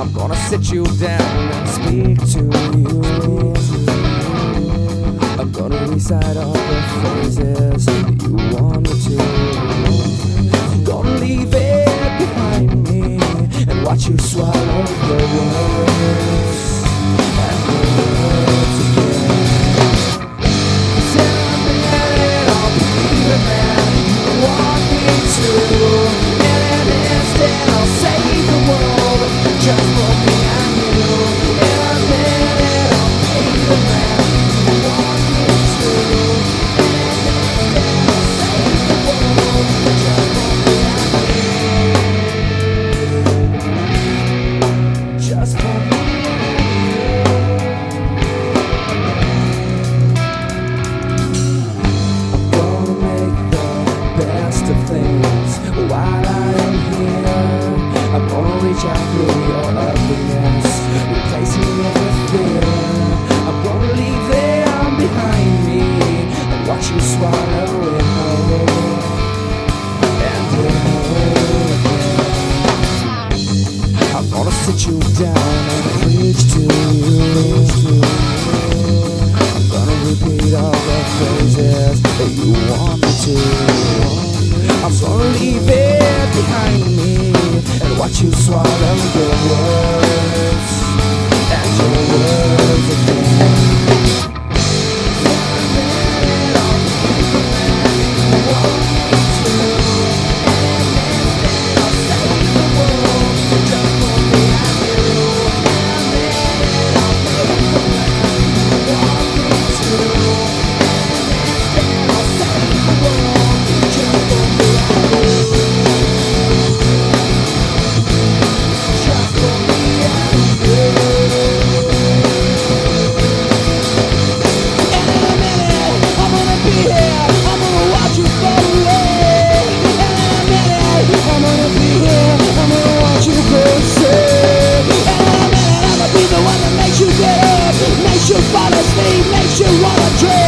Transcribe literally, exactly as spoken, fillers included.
I'm gonna sit you down and speak to you. I'm gonna recite all the phrases you want me to. I'm gonna leave it behind me and watch you swallow the words and the words again. Tell me that I'll be the man you want me to. In an instant I'll save the world just for me and you. In a minute I'll be the man you want me to. In an instant I'll save the world just for me and you. Just for me. While I am here, I'm gonna reach out through your ugliness, replacing it with fear. I'm gonna leave them behind me and watch you swallow it whole and it whole again. I'm gonna sit you down and preach to you. I'm gonna repeat all the phrases that you want me to. I'm gonna leave it behind me and watch you swallow your words and your words again. Makes you wanna dream.